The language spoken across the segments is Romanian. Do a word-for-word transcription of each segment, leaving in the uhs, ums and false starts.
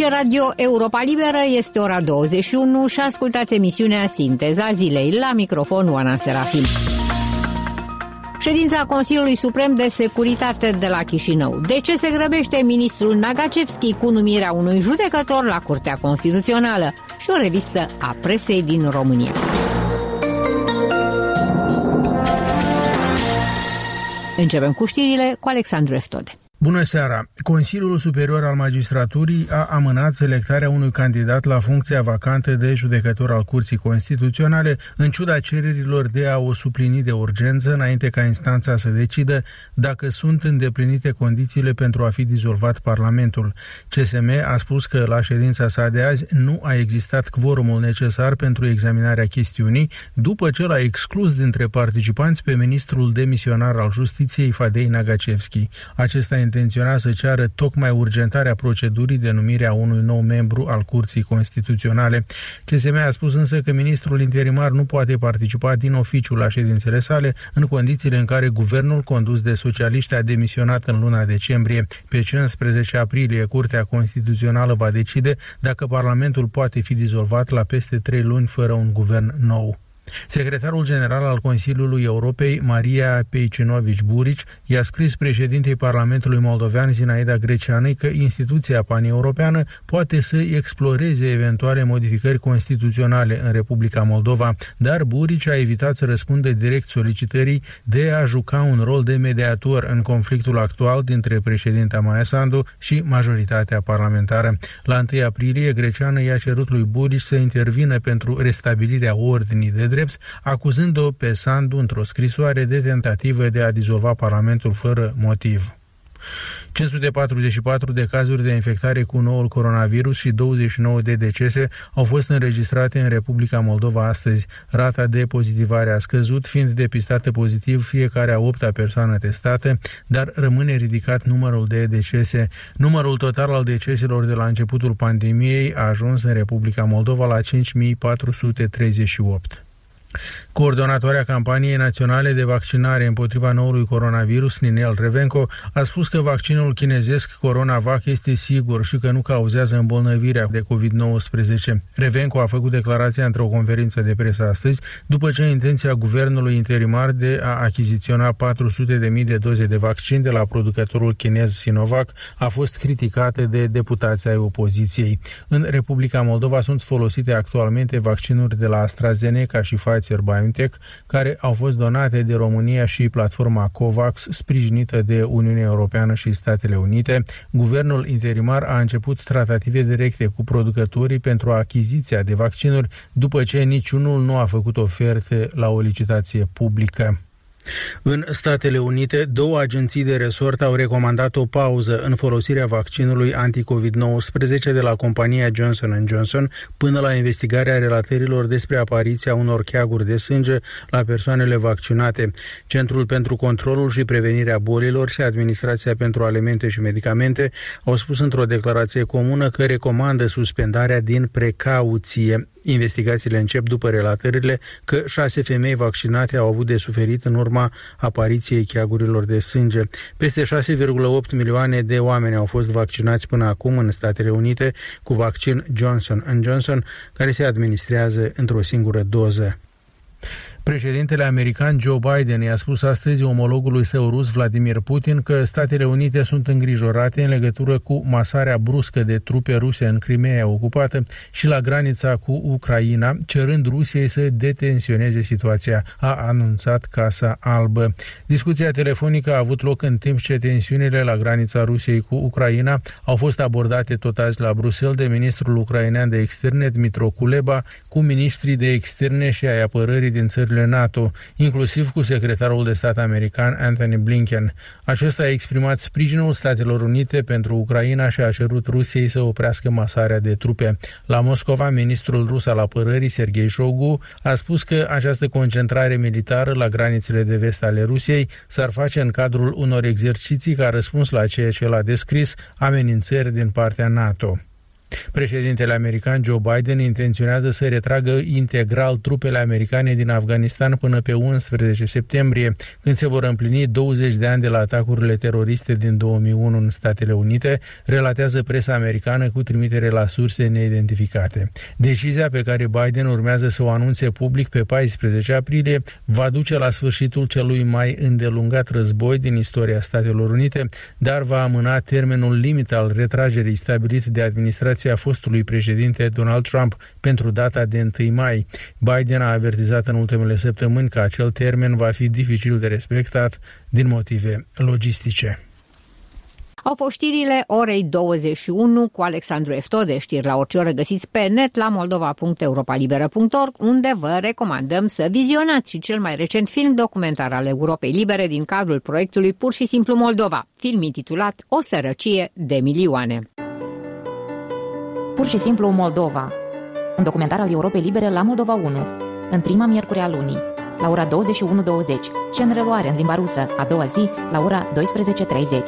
Aici Radio Europa Liberă, este ora douăzeci și unu și ascultați emisiunea Sinteza Zilei. La microfon Oana Serafim. Ședința Consiliului Suprem de Securitate de la Chișinău. De ce se grăbește ministrul Nagacevski cu numirea unui judecător la Curtea Constituțională? Și o revistă a presei din România. Începem cu știrile cu Alexandru Eftode. Bună seara! Consiliul Superior al Magistraturii a amânat selectarea unui candidat la funcția vacantă de judecător al Curții Constituționale, în ciuda cererilor de a o suplini de urgență, înainte ca instanța să decidă dacă sunt îndeplinite condițiile pentru a fi dizolvat Parlamentul. C S M a spus că la ședința sa de azi nu a existat quorumul necesar pentru examinarea chestiunii, după ce l-a exclus dintre participanți pe ministrul demisionar al Justiției, Fadei Nagacevski. Acesta intenționa să ceară tocmai urgentarea procedurii de numire a unui nou membru al Curții Constituționale. C S M a spus însă că ministrul interimar nu poate participa din oficiu la ședințele sale, în condițiile în care guvernul condus de socialiști a demisionat în luna decembrie. Pe cincisprezece aprilie, Curtea Constituțională va decide dacă Parlamentul poate fi dizolvat la peste trei luni fără un guvern nou. Secretarul general al Consiliului Europei, Maria Pejcinovici-Buric, i-a scris președintei Parlamentului Moldovean, Zinaida Greceanei, că instituția paneuropeană poate să exploreze eventuale modificări constituționale în Republica Moldova, dar Buric a evitat să răspundă direct solicitării de a juca un rol de mediator în conflictul actual dintre președinta Maia Sandu și majoritatea parlamentară. La întâi aprilie, Greceană i-a cerut lui Buric să intervină pentru restabilirea ordinii de drept, acuzând-o pe Sandu într-o scrisoare de tentativă de a dizolva Parlamentul fără motiv. cinci sute patruzeci și patru de cazuri de infectare cu noul coronavirus și douăzeci și nouă de decese au fost înregistrate în Republica Moldova astăzi. Rata de pozitivare a scăzut, fiind depistată pozitiv fiecare a opta persoană testată, dar rămâne ridicat numărul de decese. Numărul total al deceselor de la începutul pandemiei a ajuns în Republica Moldova la cinci mii patru sute treizeci și opt. Coordonatoarea campaniei naționale de vaccinare împotriva noului coronavirus, Ninel Revenco, a spus că vaccinul chinezesc Coronavac este sigur și că nu cauzează îmbolnăvirea de covid nouăsprezece. Revenco a făcut declarația într-o conferință de presă astăzi, după ce intenția guvernului interimar de a achiziționa patru sute de mii de doze de vaccin de la producătorul chinez Sinovac a fost criticată de deputații ai opoziției. În Republica Moldova sunt folosite actualmente vaccinuri de la AstraZeneca și Pfizer-BioNTech, care au fost donate de România și platforma COVAX, sprijinită de Uniunea Europeană și Statele Unite. Guvernul interimar a început tratative directe cu producătorii pentru achiziția de vaccinuri, după ce niciunul nu a făcut oferte la o licitație publică. În Statele Unite, două agenții de resort au recomandat o pauză în folosirea vaccinului anti-covid nouăsprezece de la compania Johnson and Johnson până la investigarea relatărilor despre apariția unor cheaguri de sânge la persoanele vaccinate. Centrul pentru Controlul și Prevenirea Bolilor și Administrația pentru Alimente și Medicamente au spus într-o declarație comună că recomandă suspendarea din precauție. Investigațiile încep după relatările că șase femei vaccinate au avut de suferit în urma apariției cheagurilor de sânge. Peste șase virgulă opt milioane de oameni au fost vaccinați până acum în Statele Unite cu vaccin Johnson and Johnson, care se administrează într-o singură doză. Președintele american Joe Biden i-a spus astăzi omologului său rus Vladimir Putin că Statele Unite sunt îngrijorate în legătură cu masarea bruscă de trupe ruse în Crimeea ocupată și la granița cu Ucraina, cerând Rusiei să detensioneze situația, a anunțat Casa Albă. Discuția telefonică a avut loc în timp ce tensiunile la granița Rusiei cu Ucraina au fost abordate tot azi la Bruxelles de ministrul ucrainean de externe Dmytro Kuleba cu ministrii de externe și ai apărării din țările NATO, inclusiv cu secretarul de stat american Antony Blinken. Acesta a exprimat sprijinul Statelor Unite pentru Ucraina și a cerut Rusiei să oprească masarea de trupe. La Moscova, ministrul rus al apărării Sergei Shoigu a spus că această concentrare militară la granițele de vest ale Rusiei s-ar face în cadrul unor exerciții ca răspuns la ceea ce l-a descris amenințări din partea NATO. Președintele american Joe Biden intenționează să retragă integral trupele americane din Afganistan până pe unsprezece septembrie, când se vor împlini douăzeci de ani de la atacurile teroriste din două mii unu în Statele Unite, relatează presa americană cu trimitere la surse neidentificate. Decizia pe care Biden urmează să o anunțe public pe paisprezece aprilie va duce la sfârșitul celui mai îndelungat război din istoria Statelor Unite, dar va amâna termenul limit al retragerii stabilit de administrația fostului președinte Donald Trump pentru data de întâi mai. Biden a avertizat în ultimele săptămâni că acel termen va fi dificil de respectat din motive logistice. Au fost știrile orei douăzeci și unu cu Alexandru Eftode. Știri la orice oră găsiți pe net la moldova punct europa liberă punct org, unde vă recomandăm să vizionați și cel mai recent film documentar al Europei Libere din cadrul proiectului Pur și simplu Moldova, film intitulat O sărăcie de milioane. Pur și simplu Moldova, un documentar al Europei Libere la Moldova unu, în prima miercuri a lunii, la ora douăzeci și unu douăzeci și în reluare în limba rusă a doua zi la ora douăsprezece treizeci.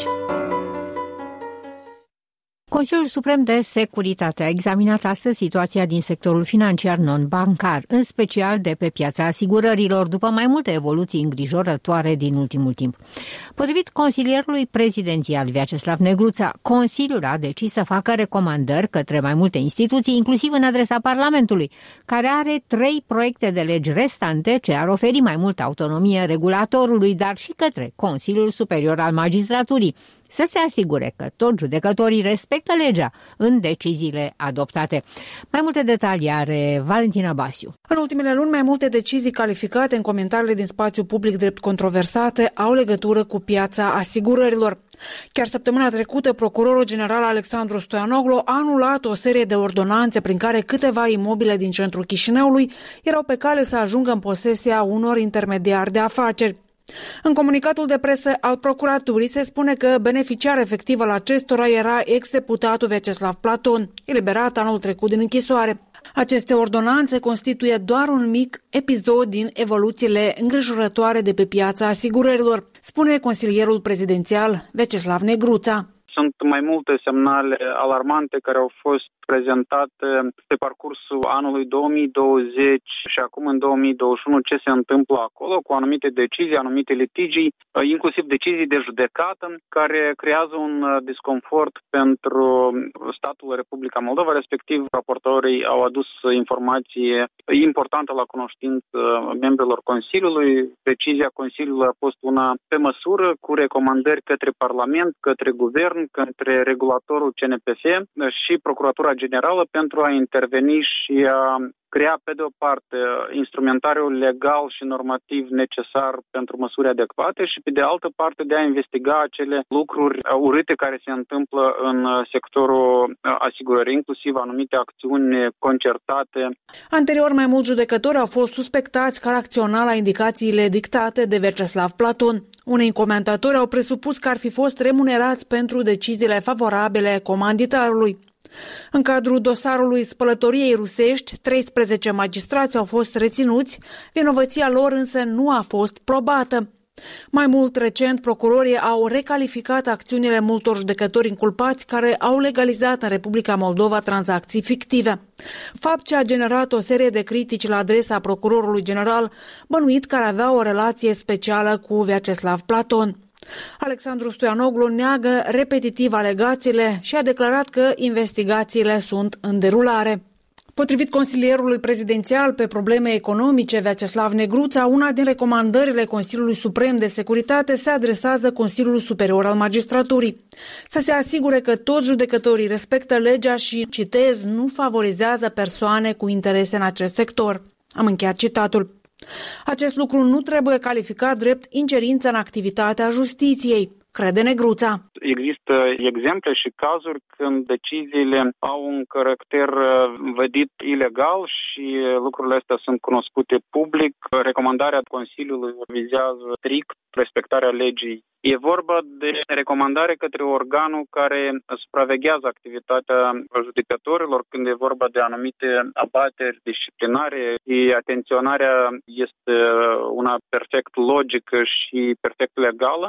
Consiliul Suprem de Securitate a examinat astăzi situația din sectorul financiar non-bancar, în special de pe piața asigurărilor, după mai multe evoluții îngrijorătoare din ultimul timp. Potrivit consilierului prezidențial Vyacheslav Negruța, Consiliul a decis să facă recomandări către mai multe instituții, inclusiv în adresa Parlamentului, care are trei proiecte de legi restante ce ar oferi mai multă autonomie regulatorului, dar și către Consiliul Superior al Magistraturii, să se asigure că toți judecătorii respectă legea în deciziile adoptate. Mai multe detalii are Valentina Basiu. În ultimele luni, mai multe decizii calificate în comentariile din spațiu public drept controversate au legătură cu piața asigurărilor. Chiar săptămâna trecută, procurorul general Alexandru Stoianoglu a anulat o serie de ordonanțe prin care câteva imobile din centrul Chișinăului erau pe cale să ajungă în posesia unor intermediari de afaceri. În comunicatul de presă al procuraturii se spune că beneficiar efectiv al acestora era ex-deputatul Vyacheslav Platon, eliberat anul trecut din închisoare. Aceste ordonanțe constituie doar un mic episod din evoluțiile îngrijorătoare de pe piața asigurărilor, spune consilierul prezidențial Vyacheslav Negruța. Sunt mai multe semnale alarmante care au fost prezentate pe parcursul anului două mii douăzeci și acum în două mii douăzeci și unu ce se întâmplă acolo cu anumite decizii, anumite litigii, inclusiv decizii de judecată care creează un disconfort pentru statul Republica Moldova, respectiv raportorii au adus informații importantă la cunoștință membrilor Consiliului. Decizia Consiliului a fost una pe măsură, cu recomandări către Parlament, către Guvern, către regulatorul C N P F și Procuratura Generală pentru a interveni și a crea, pe de o parte, instrumentariul legal și normativ necesar pentru măsuri adecvate și, pe de altă parte, de a investiga acele lucruri urâte care se întâmplă în sectorul asigurării, inclusiv anumite acțiuni concertate. Anterior, mai mulți judecători au fost suspectați că ar acționa la indicațiile dictate de Vyacheslav Platon. Unei comentatori au presupus că ar fi fost remunerați pentru deciziile favorabile comanditarului. În cadrul dosarului spălătoriei rusești, treisprezece magistrați au fost reținuți, vinovăția lor însă nu a fost probată. Mai mult recent, procurorii au recalificat acțiunile multor judecători inculpați care au legalizat în Republica Moldova tranzacții fictive. Fapt ce a generat o serie de critici la adresa procurorului general, bănuit că ar avea o relație specială cu Vyacheslav Platon. Alexandru Stoianoglu neagă repetitiv alegațiile și a declarat că investigațiile sunt în derulare. Potrivit consilierului prezidențial pe probleme economice, Vyacheslav Negruța, una din recomandările Consiliului Suprem de Securitate se adresează Consiliului Superior al Magistraturii. Să se asigure că toți judecătorii respectă legea și, citez, nu favorizează persoane cu interese în acest sector. Am încheiat citatul. Acest lucru nu trebuie calificat drept ingerință în activitatea justiției, crede Negruța. Există exemple și cazuri când deciziile au un caracter vădit ilegal și lucrurile astea sunt cunoscute public. Recomandarea Consiliului vizează strict respectarea legii. E vorba de recomandare către organul care supraveghează activitatea judecătorilor când e vorba de anumite abateri disciplinare. Și atenționarea este una perfect logică și perfect legală.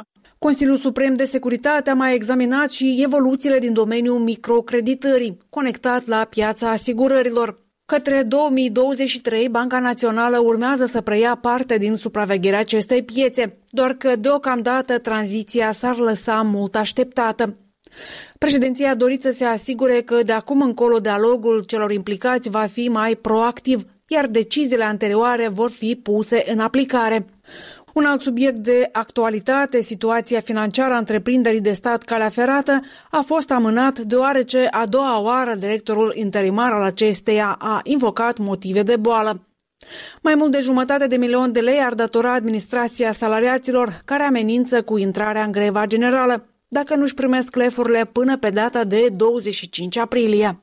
Consiliul Suprem de Securitate a mai examinat și evoluțiile din domeniul microcreditării, conectat la piața asigurărilor. Către două mii douăzeci și trei, Banca Națională urmează să preia parte din supravegherea acestei piețe, doar că deocamdată tranziția s-ar lăsa mult așteptată. Președinția a dorit să se asigure că de acum încolo dialogul celor implicați va fi mai proactiv, iar deciziile anterioare vor fi puse în aplicare. Un alt subiect de actualitate, situația financiară a întreprinderii de stat Calea Ferată, a fost amânat deoarece a doua oară directorul interimar al acesteia a invocat motive de boală. Mai mult de jumătate de milion de lei ar datora administrația salariaților, care amenință cu intrarea în greva generală, dacă nu-și primesc lefurile până pe data de douăzeci și cinci aprilie.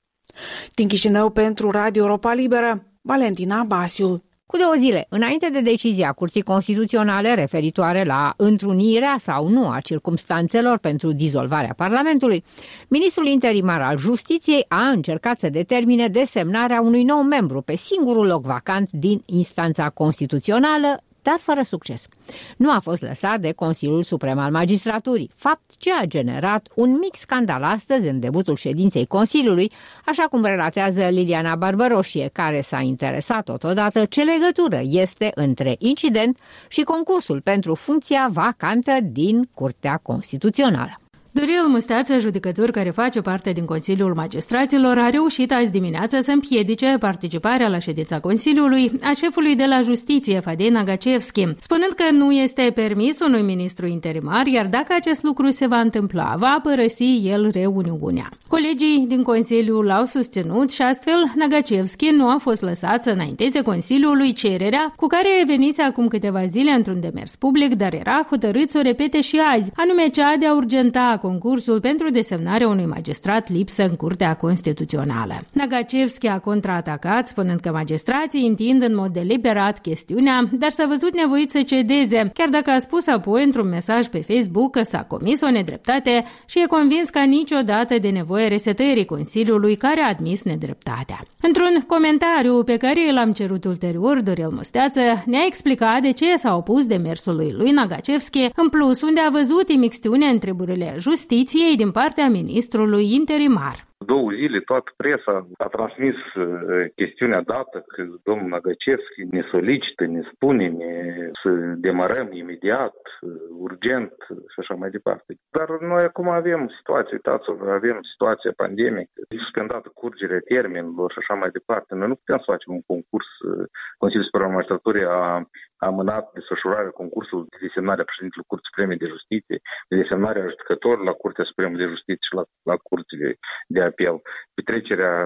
Din Chișinău pentru Radio Europa Liberă, Valentina Basiul. Cu două zile înainte de decizia Curții Constituționale referitoare la întrunirea sau nu a circumstanțelor pentru dizolvarea Parlamentului, ministrul interimar al Justiției a încercat să determine desemnarea unui nou membru pe singurul loc vacant din instanța constituțională, dar fără succes. Nu a fost lăsat de Consiliul Suprem al Magistraturii, fapt ce a generat un mic scandal astăzi în debutul ședinței Consiliului, așa cum relatează Liliana Barbăroșie, care s-a interesat totodată ce legătură este între incident și concursul pentru funcția vacantă din Curtea Constituțională. Dorel Musteață, judecător care face parte din Consiliul Magistraților, a reușit azi dimineață să împiedice participarea la ședința Consiliului a șefului de la Justiție, Fadei Nagacevski, spunând că nu este permis unui ministru interimar, iar dacă acest lucru se va întâmpla, va părăsi el reuniunea. Colegii din Consiliu l-au susținut și astfel Nagacevski nu a fost lăsat să înainteze Consiliului cererea cu care venise acum câteva zile într-un demers public, dar era hotărât să o repete și azi, anume cea de a urgenta concursul pentru desemnarea unui magistrat lipsă în Curtea Constituțională. Nagacevski a contraatacat, spunând că magistrații întind în mod deliberat chestiunea, dar s-a văzut nevoit să cedeze, chiar dacă a spus apoi într-un mesaj pe Facebook că s-a comis o nedreptate și e convins ca niciodată de nevoie resetării Consiliului care a admis nedreptatea. Într-un comentariu pe care l-am cerut ulterior, Dorel Musteață ne-a explicat de ce s-a opus demersului lui Nagacevski, în plus unde a văzut imixtiune în treburile Justiției din partea ministrului interimar. Două zile toată presa a transmis chestiunea dată că domnul Nagacevski ne solicită, ne spune ne, să demarăm imediat, urgent și așa mai departe. Dar noi acum avem situație, uitați, avem situația pandemică, suspendată curgerea termenilor și așa mai departe. Noi nu putem să facem un concurs. Consiliul Suprem al Magistraturii a amânat desfășurarea concursului de desemnare a președintelui Curții Supreme de Justiție, de desemnare a judecătorilor la Curtea Supremă de Justiție și la, la Curțile de Apel. Petrecerea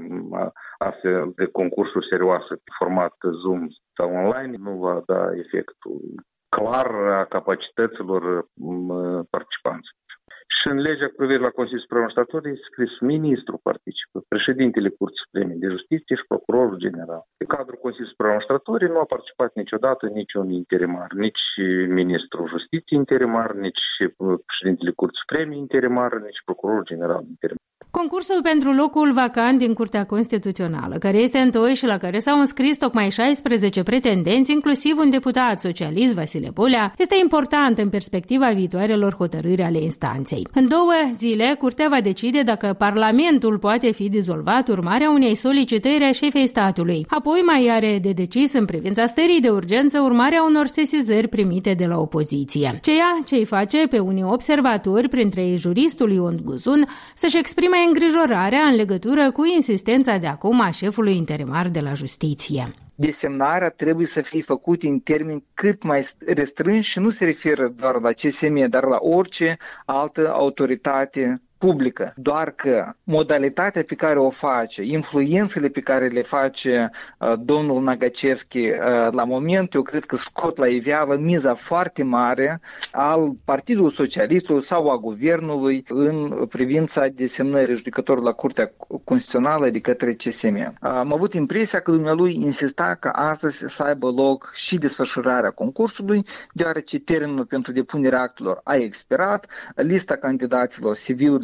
astfel de concursuri serioase pe format Zoom sau online nu va da efectul clar a capacităților participanților. Și în legea cu privire la Consiliul Suprem al Magistraturii este scris ministru participă, președintele Curții Supreme de Justiție și procurorul general. În cadrul Consiliului Suprem al Magistraturii nu a participat niciodată niciun interimar, nici ministrul Justiției interimar, nici președintele Curții Supreme interimar, nici procurorul general interimar. Concursul pentru locul vacant din Curtea Constituțională, care este întoi și la care s-au înscris tocmai șaisprezece pretendenți, inclusiv un deputat socialist, Vasile Polea, este important în perspectiva viitoarelor hotărâri ale instanței. În două zile, Curtea va decide dacă Parlamentul poate fi dizolvat urmarea unei solicitări a șefei statului. Apoi mai are de decis în privința stării de urgență urmarea unor sesizări primite de la opoziție. Ceea ce îi face pe unii observatori, printre ei juristul Ion Guzun, să-și exprime îngrijorarea în legătură cu insistența de acum a șefului interimar de la Justiție. Desemnarea trebuie să fie făcută în termeni cât mai restrânși și nu se referă doar la C S M, dar la orice altă autoritate publică. Doar că modalitatea pe care o face, influențele pe care le face uh, domnul Nagacevski uh, la moment, eu cred că scot la iveală miza foarte mare al Partidului Socialistului sau a Guvernului în privința desemnării judecătorului la Curtea Constituțională de către C S M. Am avut impresia că dumnealui insista ca astăzi să aibă loc și desfășurarea concursului, deoarece termenul pentru depunerea actelor a expirat, lista candidaților, C V-urile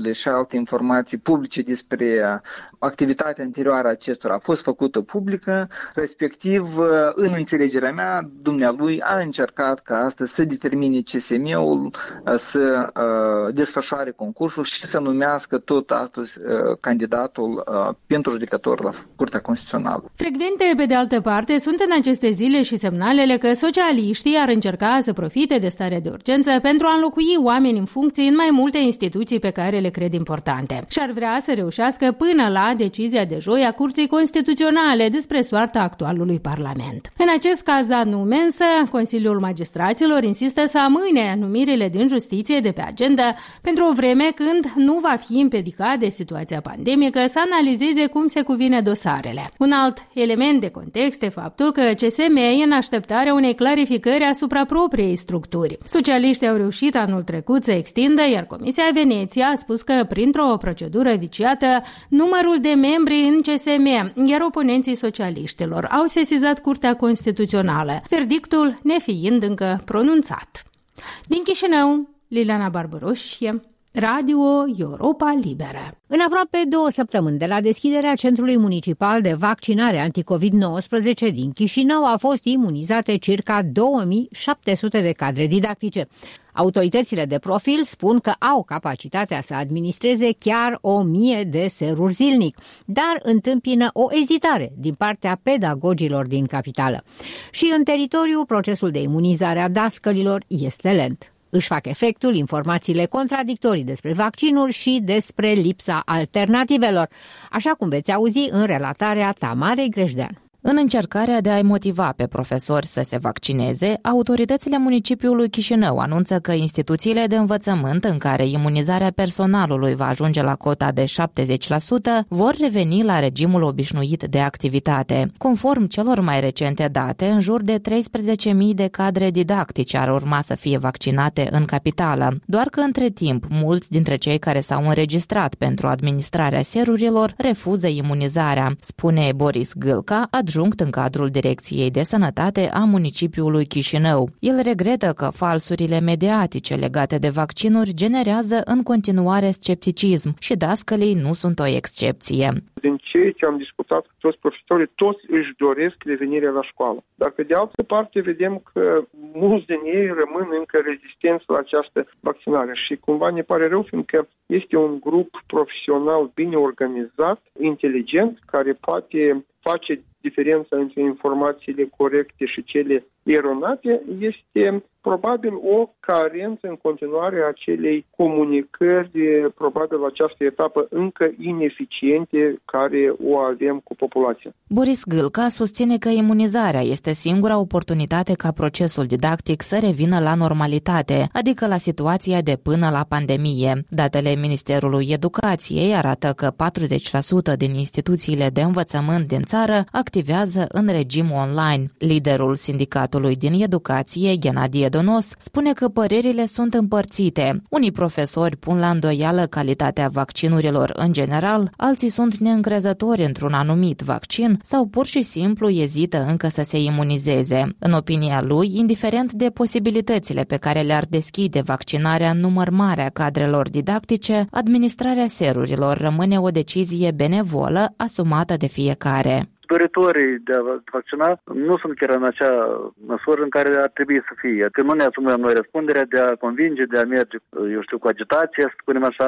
nodurile și alte informații publice despre activitatea anterioară a acestora a fost făcută publică, respectiv, în înțelegerea mea, dumnealui a încercat ca astăzi să determine C S M-ul să uh, desfășoare concursul și să numească tot astăzi uh, candidatul uh, pentru judecător la Curtea Constituțională. Frecvente, pe de altă parte, sunt în aceste zile și semnalele că socialiștii ar încerca să profite de starea de urgență pentru a înlocui oameni în funcții în mai multe instituții pe care le cred importante. Și ar vrea să reușească până la decizia de joi a Curții Constituționale despre soarta actualului Parlament. În acest caz anume, însă, Consiliul Magistraților insistă să amâne numirile din justiție de pe agenda pentru o vreme când nu va fi împiedicat de situația pandemică să analizeze cum se cuvine dosarele. Un alt element de context e faptul că C S M e în așteptarea unei clarificări asupra propriei structuri. Socialiștii au reușit anul trecut să extindă, iar Comisia Veneția a spus că, printr-o procedură viciată, numărul de membri în C S M, iar oponenții socialiștilor au sesizat Curtea Constituțională, verdictul nefiind încă pronunțat. Din Chișinău, Liliana Barbaroșie, Radio Europa Liberă. În aproape două săptămâni de la deschiderea Centrului Municipal de Vaccinare anticovid nouăsprezece din Chișinău au fost imunizate circa două mii șapte sute de cadre didactice. Autoritățile de profil spun că au capacitatea să administreze chiar o mie de seruri zilnic, dar întâmpină o ezitare din partea pedagogilor din capitală. Și în teritoriu, procesul de imunizare a dascălilor este lent. Își fac efectul informațiile contradictorii despre vaccinuri și despre lipsa alternativelor, așa cum veți auzi în relatarea Tamarei Grejdean. În încercarea de a-i motiva pe profesori să se vaccineze, autoritățile municipiului Chișinău anunță că instituțiile de învățământ în care imunizarea personalului va ajunge la cota de șaptezeci la sută vor reveni la regimul obișnuit de activitate. Conform celor mai recente date, în jur de treisprezece mii de cadre didactice ar urma să fie vaccinate în capitală, doar că între timp mulți dintre cei care s-au înregistrat pentru administrarea serurilor refuză imunizarea, spune Boris Gâlca, adjunct în cadrul Direcției de Sănătate a municipiului Chișinău. El regretă că falsurile mediatice legate de vaccinuri generează în continuare scepticism și dascălii nu sunt o excepție. Din ceea ce am discutat cu toți profesorii, toți își doresc revenirea la școală. Dar pe de altă parte vedem că mulți din ei rămân încă rezistenți la această vaccinare și cumva ne pare rău, fiindcă este un grup profesional bine organizat, inteligent, care poate face diferența între informațiile corecte și cele eronate, este probabil o carență în continuare a acelei comunicări, probabil la această etapă încă ineficiente care o avem cu populația. Boris Gâlca susține că imunizarea este singura oportunitate ca procesul didactic să revină la normalitate, adică la situația de până la pandemie. Datele Ministerului Educației arată că patruzeci la sută din instituțiile de învățământ din țară activează în regim online. Liderul sindicatului din educație, Ghenadie Donos, spune că părerile sunt împărțite. Unii profesori pun la îndoială calitatea vaccinurilor în general, alții sunt neîncrezători într-un anumit vaccin sau pur și simplu ezită încă să se imunizeze. În opinia lui, indiferent de posibilitățile pe care le-ar deschide vaccinarea în număr mare a cadrelor didactice, administrarea serurilor rămâne o decizie benevolă asumată de fiecare. Doritorii de a vaccina nu sunt chiar în acea măsură în care ar trebui să fie. Că nu ne asumăm noi răspunderea de a convinge, de a merge, eu știu, cu agitație, să spunem așa,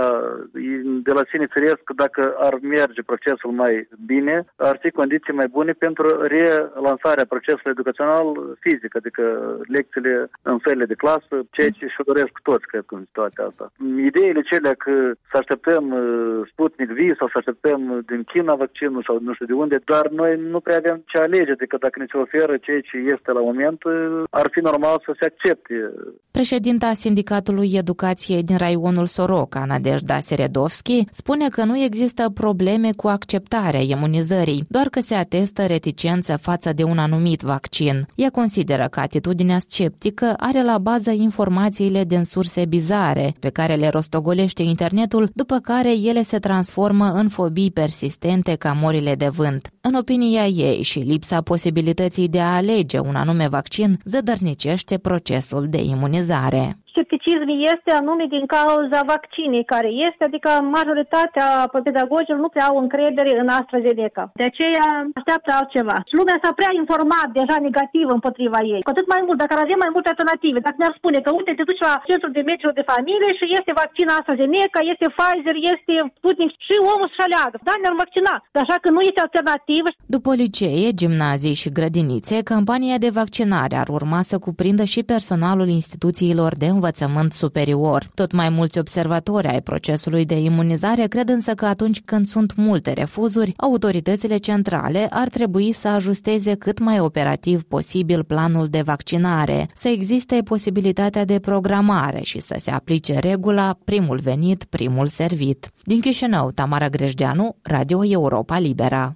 de la sine firesc că dacă ar merge procesul mai bine, ar fi condiții mai bune pentru relansarea procesului educațional fizic, adică lecțiile în sălile de clasă, ceea ce și-o doresc toți, cred că, în situația asta. Ideile cele că să așteptăm Sputnik V sau să așteptăm din China vaccinul sau nu știu de unde, dar noi nu prea avem ce alege, decât dacă ne se oferă ceea ce este la moment, ar fi normal să se accepte. Președinta Sindicatului Educației din raionul Soroca, Nadejda Seredovski, spune că nu există probleme cu acceptarea imunizării, doar că se atestă reticență față de un anumit vaccin. Ea consideră că atitudinea sceptică are la bază informațiile din surse bizare, pe care le rostogolește internetul, după care ele se transformă în fobii persistente ca morile de vânt. În opinia ei și lipsa posibilității de a alege un anume vaccin zădărnicește procesul de imunizare. scepticism este anume din cauza vaccinii care este, adică majoritatea pedagogilor nu prea au încredere în AstraZeneca. De aceea așteaptă altceva. Lumea s-a prea informat deja negativ împotriva ei. Cu atât mai mult, dacă ar avea mai multe alternative, dacă ne-ar spune că uite, te duci la centrul de medici de familie și este vaccin AstraZeneca, este Pfizer, este Sputnik și omul și aleagă. Da, ne-ar vaccina. Așa că nu este alternativă. După licee, gimnazii și grădinițe, campania de vaccinare ar urma să cuprindă și personalul instituțiilor de învățământ superior. Tot mai mulți observatori ai procesului de imunizare cred însă că atunci când sunt multe refuzuri, autoritățile centrale ar trebui să ajusteze cât mai operativ posibil planul de vaccinare, să existe posibilitatea de programare și să se aplice regula primul venit, primul servit. Din Chișinău, Tamara Grejdeanu, Radio Europa Libera.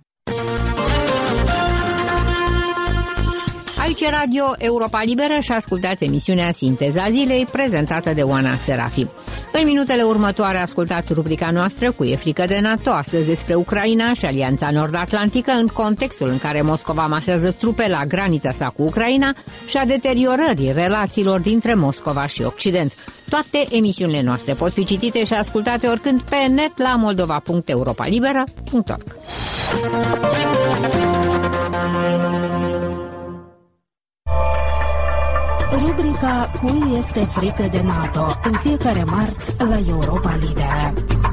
Aici e Radio Europa Liberă și ascultați emisiunea Sinteza Zilei, prezentată de Oana Serafim. În minutele următoare ascultați rubrica noastră Cu e frică de NATO, astăzi despre Ucraina și Alianța Nord-Atlantică în contextul în care Moscova masează trupe la granița sa cu Ucraina și a deteriorării relațiilor dintre Moscova și Occident. Toate emisiunile noastre pot fi citite și ascultate oricând pe net la moldova punct europa libera punct org. Rubrica Cui este frică de NATO, în fiecare marți la Europa Liberă.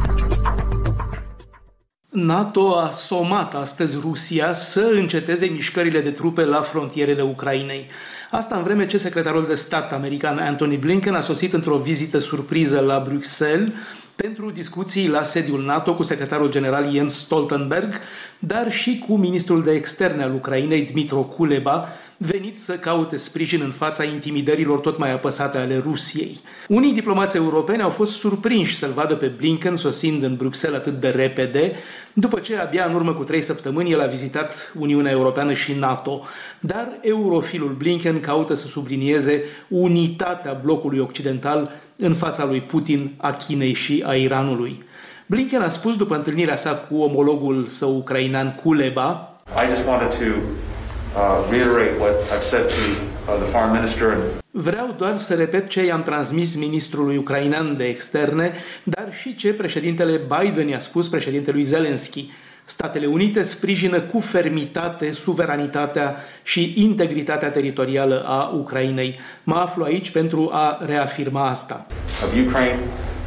NATO a somat astăzi Rusia să înceteze mișcările de trupe la frontierele Ucrainei. Asta în vreme ce secretarul de stat american Antony Blinken a sosit într-o vizită surpriză la Bruxelles pentru discuții la sediul NATO cu secretarul general Jens Stoltenberg, dar și cu ministrul de externe al Ucrainei, Dmytro Kuleba, venit să caute sprijin în fața intimidărilor tot mai apăsate ale Rusiei. Unii diplomați europeni au fost surprinși să-l vadă pe Blinken sosind în Bruxelles atât de repede, după ce abia în urmă cu trei săptămâni el a vizitat Uniunea Europeană și NATO. Dar eurofilul Blinken caută să sublinieze unitatea blocului occidental în fața lui Putin, a Chinei și a Iranului. Blinken a spus după întâlnirea sa cu omologul său ucrainean Kuleba: I just wanted to Uh, reiterate what I've said to uh, the foreign minister. Vreau doar să repet ce i-am transmis ministrului ucrainean de externe, dar și ce președintele Biden i-a spus președintelui Zelensky. Statele Unite sprijină cu fermitate suveranitatea și integritatea teritorială a Ucrainei. Mă aflu aici pentru a reafirma asta. Of Ukraine,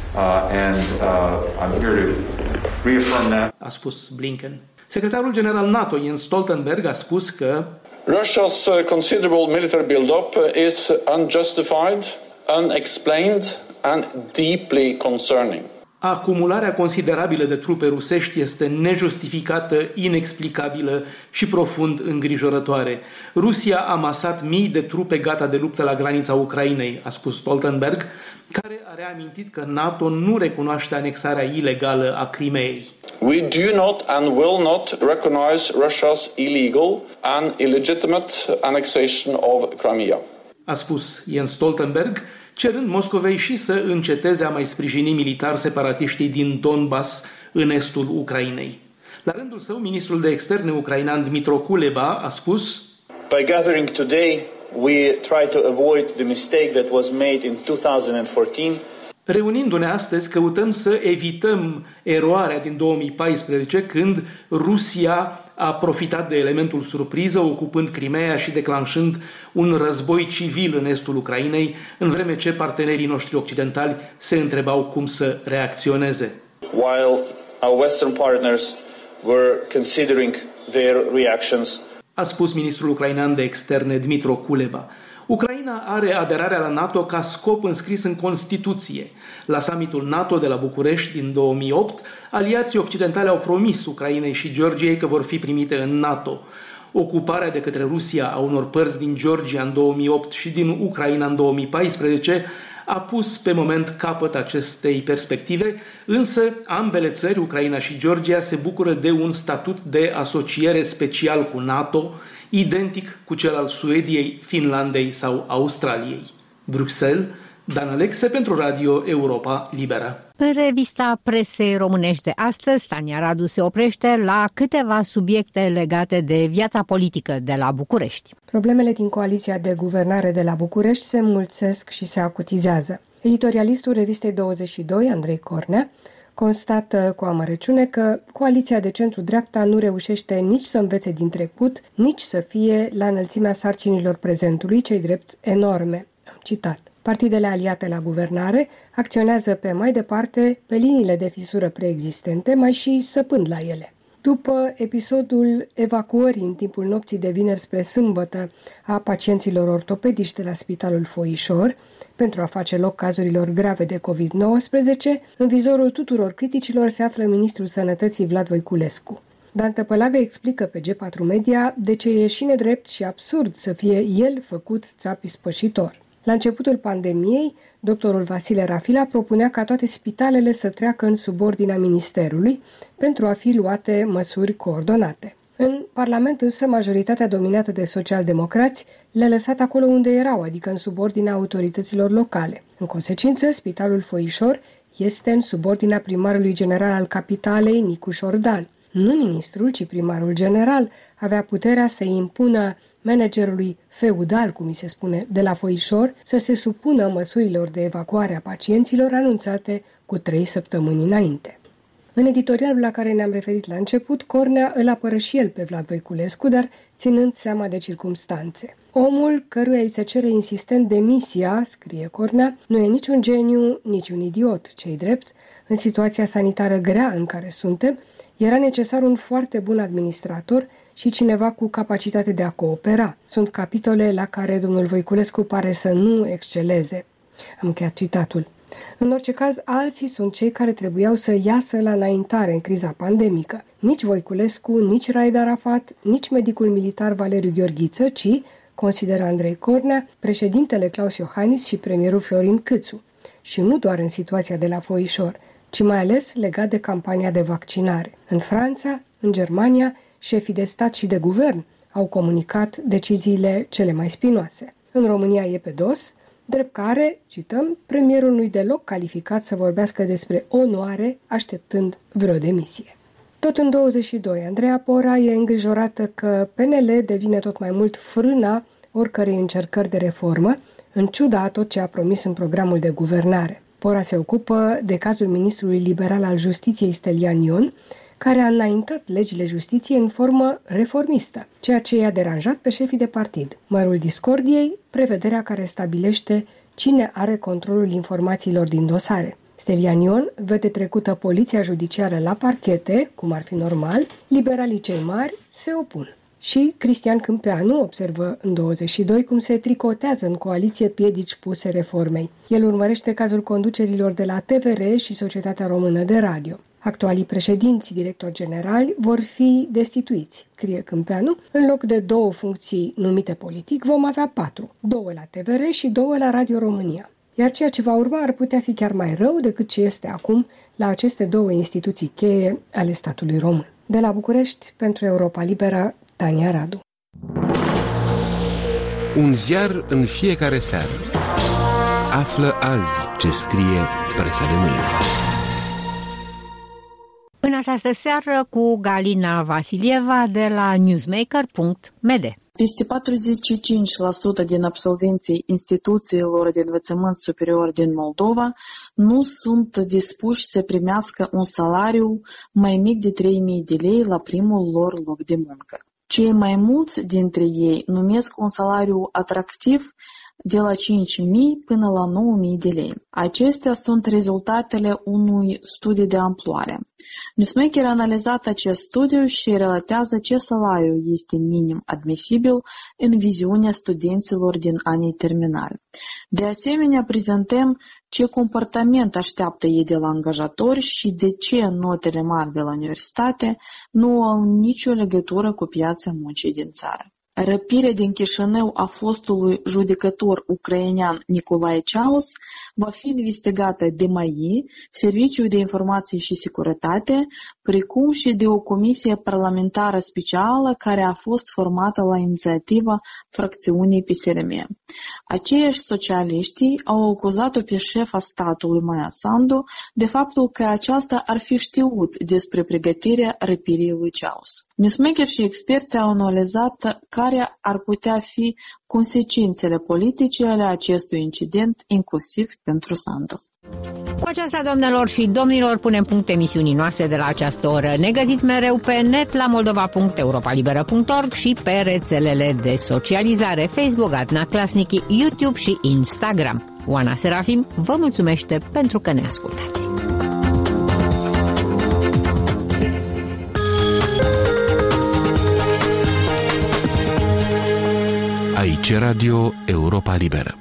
uh, and uh, I'm here to reaffirm that. A spus Blinken. Secretarul general NATO, Jens Stoltenberg, a spus că Russia's considerable military build-up is unjustified, unexplained and deeply concerning. Acumularea considerabilă de trupe rusești este nejustificată, inexplicabilă și profund îngrijorătoare. Rusia a amasat mii de trupe gata de luptă la granița Ucrainei, a spus Stoltenberg, care a reamintit că NATO nu recunoaște anexarea ilegală a Crimeei. We do not and will not recognize Russia's illegal and illegitimate annexation of Crimea, a spus Jens Stoltenberg, cerând Moscovei și să înceteze a mai sprijini militar separatiștii din Donbass, în estul Ucrainei. La rândul său, ministrul de externe ucrainean Dmytro Kuleba a spus: By gathering today, we try to avoid the mistake that was made in two thousand fourteen. Reunindu-ne astăzi, căutăm să evităm eroarea din două mii paisprezece, când Rusia a profitat de elementul surpriză, ocupând Crimeea și declanșând un război civil în estul Ucrainei, în vreme ce partenerii noștri occidentali se întrebau cum să reacționeze. While our Western partners were considering their reactions, a spus ministrul ucrainean de externe Dmytro Kuleba. Ucraina are aderarea la NATO ca scop înscris în Constituție. La summitul NATO de la București din două mii opt, aliații occidentali au promis Ucrainei și Georgiei că vor fi primite în NATO. Ocuparea de către Rusia a unor părți din Georgia în două mii opt și din Ucraina în două mii paisprezece a pus pe moment capăt acestei perspective, însă ambele țări, Ucraina și Georgia, se bucură de un statut de asociere special cu NATO, identic cu cel al Suediei, Finlandei sau Australiei. Bruxelles, Dan Alexe pentru Radio Europa Liberă. În revista presei românești de astăzi, Tania Radu se oprește la câteva subiecte legate de viața politică de la București. Problemele din coaliția de guvernare de la București se înmulțesc și se acutizează. Editorialistul revistei douăzeci și doi, Andrei Cornea, constată cu amărăciune că coaliția de centru-dreapta nu reușește nici să învețe din trecut, nici să fie la înălțimea sarcinilor prezentului, cei drept enorme. Am citat. Partidele aliate la guvernare acționează pe mai departe pe liniile de fisură preexistente, mai și săpând la ele. După episodul evacuării în timpul nopții de vineri spre sâmbătă a pacienților ortopedici de la Spitalul Foișor, pentru a face loc cazurilor grave de covid nouăsprezece, în vizorul tuturor criticilor se află ministrul Sănătății Vlad Voiculescu. Dan Tăpălagă explică pe G patru Media de ce e și nedrept și absurd să fie el făcut țap ispășitor. La începutul pandemiei, doctorul Vasile Rafila propunea ca toate spitalele să treacă în subordinea ministerului pentru a fi luate măsuri coordonate. În Parlament însă, majoritatea dominată de socialdemocrați le-a lăsat acolo unde erau, adică în subordinea autorităților locale. În consecință, Spitalul Foișor este în subordinea primarului general al capitalei, Nicu Șordan. Nu ministrul, ci primarul general avea puterea să impună managerului feudal, cum îi se spune, de la Foișor, să se supună măsurilor de evacuare a pacienților anunțate cu trei săptămâni înainte. În editorialul la care ne-am referit la început, Cornea îl apără și el pe Vlad Voiculescu, dar ținând seama de circumstanțe. Omul căruia îi se cere insistent demisia, scrie Cornea, nu e nici un geniu, nici un idiot, ce-i drept. În situația sanitară grea în care suntem, era necesar un foarte bun administrator și cineva cu capacitate de a coopera. Sunt capitole la care domnul Voiculescu pare să nu exceleze. Am încheiat citatul. În orice caz, alții sunt cei care trebuiau să iasă la înaintare în criza pandemică. Nici Voiculescu, nici Raed Arafat, nici medicul militar Valeriu Gheorghiță, ci, consideră Andrei Cornea, președintele Claus Iohannis și premierul Florin Câțu. Și nu doar în situația de la Foișor, ci mai ales legat de campania de vaccinare. În Franța, în Germania, șefii de stat și de guvern au comunicat deciziile cele mai spinoase. În România e pe dos, drept care, cităm, premierul nu-i deloc calificat să vorbească despre onoare, așteptând vreo demisie. Tot în douăzeci și doi, Andreea Pora e îngrijorată că P N L devine tot mai mult frâna oricărei încercări de reformă, în ciuda a tot ce a promis în programul de guvernare. Pora se ocupă de cazul ministrului liberal al Justiției Stelian Ion, care a înaintat legile justiției în formă reformistă, ceea ce i-a deranjat pe șefii de partid. Mărul discordiei, prevederea care stabilește cine are controlul informațiilor din dosare. Stelian Ion vede trecută poliția judiciară la parchete, cum ar fi normal, liberalii cei mari se opun. Și Cristian Câmpeanu observă în douăzeci și doi cum se tricotează în coaliție piedici puse reformei. El urmărește cazul conducerilor de la T V R și Societatea Română de Radio. Actualii președinți directori generali vor fi destituiți, scrie Câmpeanu. În loc de două funcții numite politic, vom avea patru, două la T V R și două la Radio România. Iar ceea ce va urma ar putea fi chiar mai rău decât ce este acum la aceste două instituții cheie ale statului român. De la București, pentru Europa Liberă, Tania Radu. Un ziar în fiecare seară. Află azi ce scrie presa de mâine. În această seară cu Galina Vasilieva de la newsmaker punct m d. Peste patruzeci și cinci la sută din absolvenții instituțiilor de învățământ superior din Moldova nu sunt dispuși să primească un salariu mai mic de trei mii de lei la primul lor loc de muncă. Cei mai mulți dintre ei numesc un salariu atractiv de la cinci mii până la nouă mii de lei. Acestea sunt rezultatele unui studiu de amploare. Newsmaker a analizat acest studiu și relatează ce salariu este minim admisibil în viziunea studenților din anii terminali. De asemenea, prezentăm ce comportament așteaptă ei de la angajatori și de ce notele mari de la universitate nu au nicio legătură cu piața muncii din țară. răpirea din Chișinău a fostului judecător ucrainean Nicolae Ceaus va fi investigată de M A I, Serviciul de Informații și Securitate, precum și de o comisie parlamentară specială care a fost formată la inițiativa fracțiunii P S R M. Aceiași socialiști au acuzat-o pe șefa statului Maia Sandu de faptul că aceasta ar fi știut despre pregătirea răpirii lui Ceaus. Newsmakers și experți au analizat care ar putea fi consecințele politice ale acestui incident, inclusiv pentru Sandu. Cu aceasta, doamnelor și domnilor, punem punct emisiunii noastre de la această oră. Ne găsiți mereu pe net la moldova punct europa liberă punct org și pe rețelele de socializare Facebook, Adna Clasnici, YouTube și Instagram. Oana Serafim vă mulțumește pentru că ne ascultați. Aici Radio Europa Liberă.